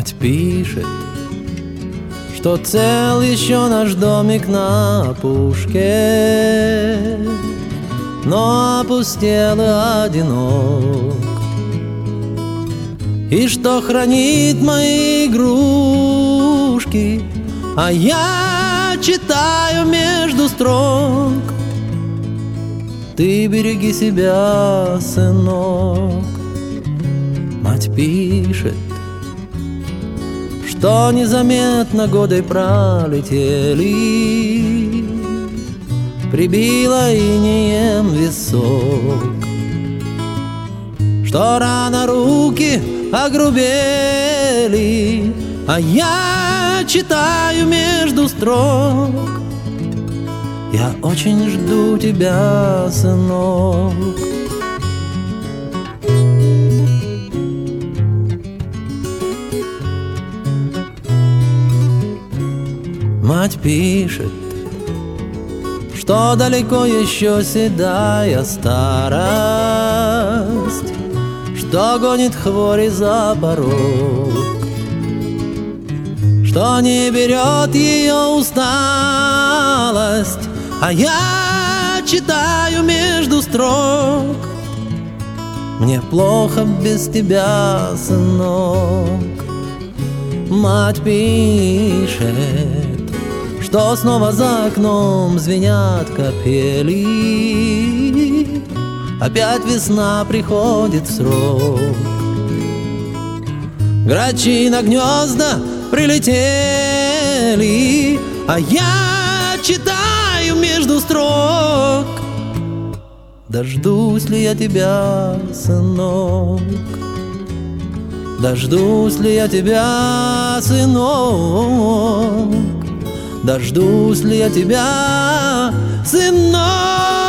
Мать пишет, что цел еще наш домик на опушке, но опустел и одинок, и что хранит мои игрушки, а я читаю между строк. Ты береги себя, сынок. Мать пишет, что незаметно годы пролетели, прибило инеем висок, что рано руки огрубели, а я читаю между строк. Я очень жду тебя, сынок. Мать пишет, что далеко еще седая старость, что гонит хвори за порог, что не берет ее усталость, а я читаю между строк. Мне плохо без тебя, сынок. Мать пишет, что снова за окном звенят капели, опять весна приходит в срок. Грачи на гнезда прилетели, а я читаю между строк. Дождусь ли я тебя, сынок? Дождусь ли я тебя, сынок? Дождусь ли я тебя, сынок?